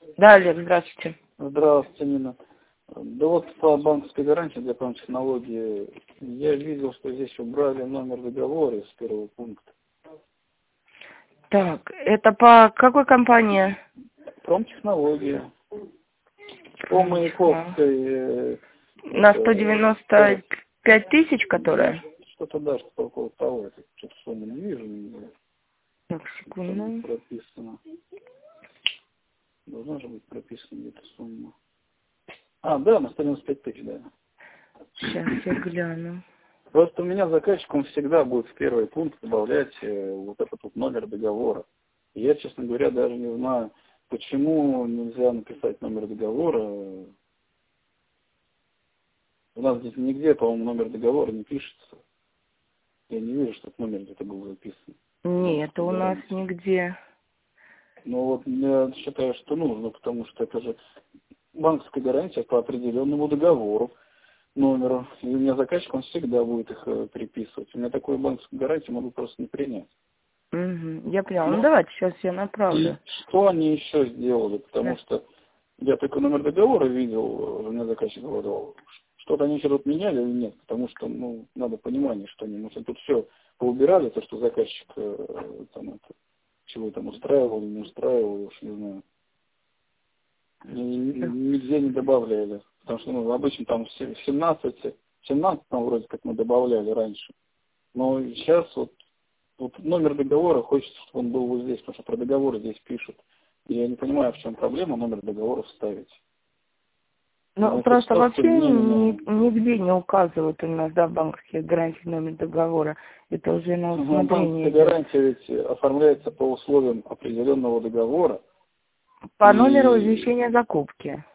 Да, Олег, здравствуйте. Здравствуйте, Нина. Да вот по банковской гарантии для промтехнологии я видел, что здесь убрали номер договора с первого пункта. Так, это по какой компании? Промтехнологии. По Маяковской. На 195 тысяч, которая? Что-то да, что около того. Что-то сумму не вижу. Не Так, секунду. прописано. Должна же быть прописана где-то сумма. А, да, на 195 тысяч, да. Сейчас я гляну. Просто у меня заказчик, он всегда будет в первый пункт добавлять вот этот вот номер договора. И я, честно говоря, даже не знаю, почему нельзя написать номер договора. У нас здесь нигде, по-моему, номер договора не пишется. Я не вижу, что этот номер где-то был записан. Нет, у нас нигде. Ну вот я считаю, что нужно, потому что это же банковская гарантия по определенному договору, номеру. И у меня заказчик, он всегда будет их переписывать. У меня такую банковскую гарантию могу просто не принять. Угу, я поняла. Ну давайте, сейчас я направлю. И что они еще сделали? Потому что я только номер договора видел, у меня заказчик говорил, что-то они еще тут меняли или нет, потому что, ну, надо понимание, что они, может, тут все поубирали, то, что заказчик там это, чего там устраивал или не устраивал, уж не знаю. И нигде не добавляли. Потому что, ну, обычно там в 17 там вроде как мы добавляли раньше. Но сейчас вот номер договора хочется, чтобы он был вот здесь, потому что про договор здесь пишут. И я не понимаю, в чем проблема номер договора вставить. Ну, просто вообще нигде не указывают у нас, да, в банковских гарантиях номер договора. Это уже на усмотрение. Банковская гарантия ведь оформляется по условиям определенного договора. По номеру извещения закупки.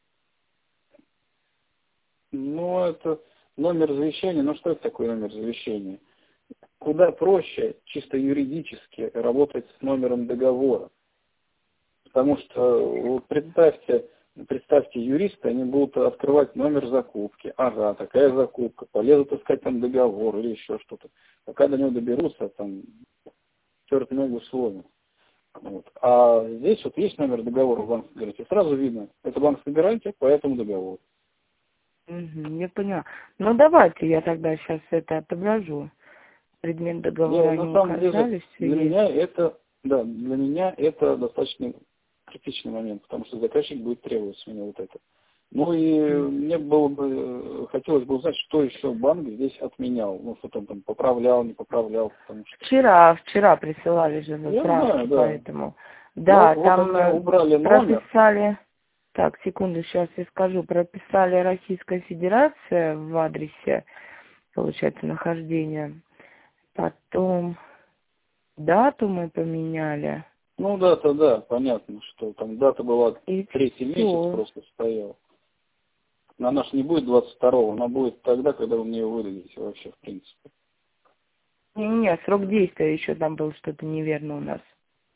Ну, это номер завещания. Ну, что это такое номер завещания? Куда проще, чисто юридически, работать с номером договора. Потому что, вот представьте, юристы, они будут открывать номер закупки. Ага, такая закупка. Полезут искать там договор или еще что-то. Пока до него доберутся, там, черт ногу сломит. Вот. А здесь вот есть номер договора в банковской гарантии. Сразу видно, это банковская гарантия по этому договору. Угу, я поняла. Ну, давайте я тогда сейчас это отображу. Предмет договора не указали, Для меня это достаточно критичный момент, потому что заказчик будет требовать с меня вот это. Ну и мне хотелось бы узнать, что еще банк здесь отменял. Ну, что там поправлял, не поправлял, потому что... Вчера присылали же справки, поэтому... Да, вот там убрали номер. прописали... Так, секунду, сейчас я скажу. Прописали Российская Федерация в адресе, получается, нахождения. Потом дату мы поменяли. Ну, дата, да, понятно, что там дата была И 3-й месяц просто стоял. Она же не будет 22-го, она будет тогда, когда вы мне ее выдадите вообще, в принципе. Нет, срок действия еще там был что-то неверно у нас.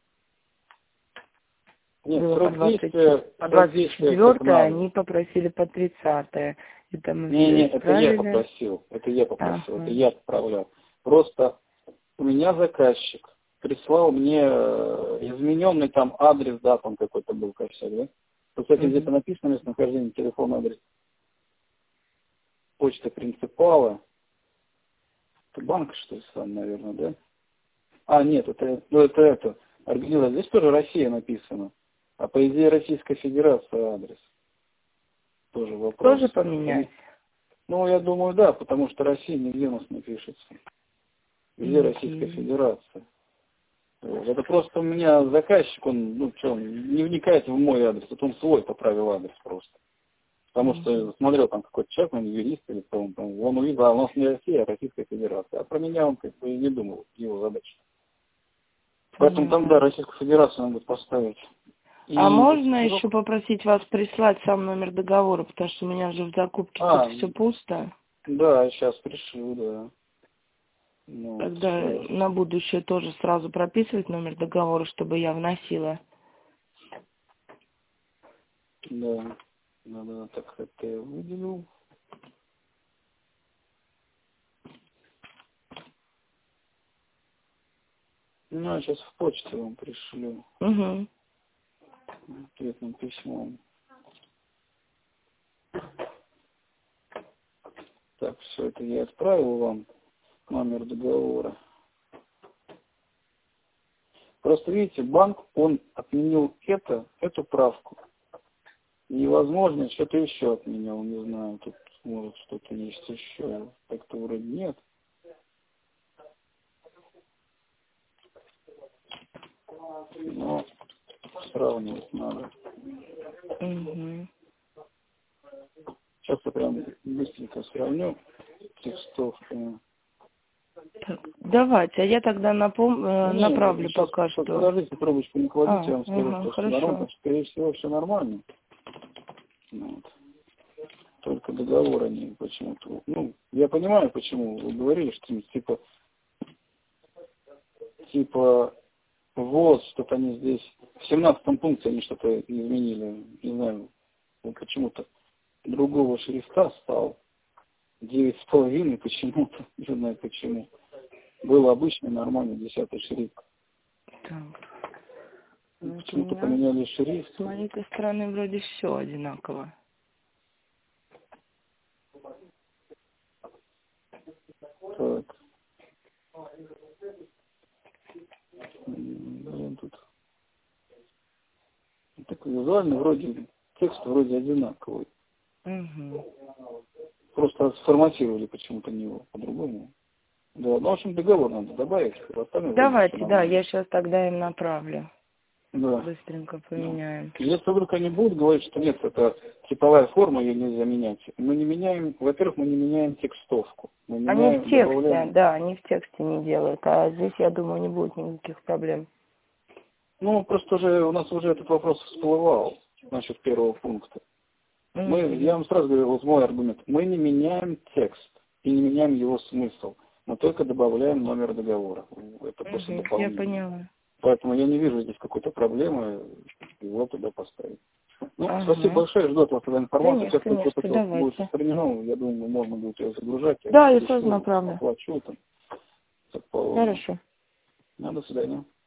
Нет, было срок по действия... По 24-е, они попросили по 30-е. Это мы это я попросил. Это я отправлял. Просто у меня заказчик прислал мне измененный там адрес, да, там какой-то был косяк, да? Кстати, где-то написано местонахождение, телефон, адрес. Почта принципала. Это банк, что ли, сам, наверное, да? А, нет, это организация. Здесь тоже Россия написано. А по идее Российская Федерация адрес. Тоже вопрос. Тоже поменять? Ну, я думаю, да, потому что Россия нигде у нас не пишется. Где Российская Федерация? Это просто у меня заказчик, он, не вникает в мой адрес, вот он свой поправил адрес просто. Потому что смотрел там какой-то человек, он юрист или кто он там, он увидел, а у нас не Россия, а Российская Федерация. А про меня он как бы и не думал, его задача. Поэтому там, да, Российскую Федерацию надо поставить. А можно еще попросить вас прислать сам номер договора, потому что у меня же в закупке тут все пусто. Да, сейчас пришлю, да. Тогда на будущее тоже сразу прописывать номер договора, чтобы я вносила. Да, надо так это я выделил. Ну, я сейчас в почте вам пришлю. Угу. ответным письмом. Так, все это я отправил вам, номер договора. Просто видите, банк, он отменил эту правку. И, возможно, что-то еще отменял, не знаю, тут может что-то есть еще. Так-то вроде нет. Но сравнивать надо. Угу. Сейчас я прям быстренько сравню текстовками. Так, давайте, а я тогда направлю пока что. Подождите, трубочку не кладите, я вам скажу, ага, что хорошо. все нормально. Скорее всего, все нормально. Вот. Только договор они почему-то... Ну, я понимаю, почему вы говорили, что типа ВОЗ, что-то они здесь... В 17 пункте они что-то изменили. Не знаю, почему-то другого шрифта стал. 9,5 почему-то. Не знаю почему. Был обычный, нормальный 10 шрифт. Так. Почему-то поменяли шрифт. С моей стороны вроде все одинаково. Так. Блин, тут. Так визуально вроде, текст вроде одинаковый. Угу. Просто сформатировали почему-то него по-другому. Да, ну, в общем, договор надо добавить. Давайте, да, я сейчас тогда им направлю. Да. Быстренько поменяем. Если вдруг они будут говорить, что нет, это типовая форма, ее нельзя менять. Мы не меняем, во-первых, мы не меняем текстовку. Мы меняем, Они в тексте, добавляем... да, они в тексте не делают, а здесь, я думаю, не будет никаких проблем. Ну, просто уже у нас уже этот вопрос всплывал насчет первого пункта. Я вам сразу говорю, вот мой аргумент. Мы не меняем текст и не меняем его смысл. Мы только добавляем номер договора. Это просто дополнение. Я поняла. Поэтому я не вижу здесь какой-то проблемы его туда поставить. Ну, спасибо большое, жду от вас тогда информацию. Сейчас как будет сохранено, я думаю, можно будет ее загружать. Да, я тоже направлю. Оплачу там. Хорошо. До свидания.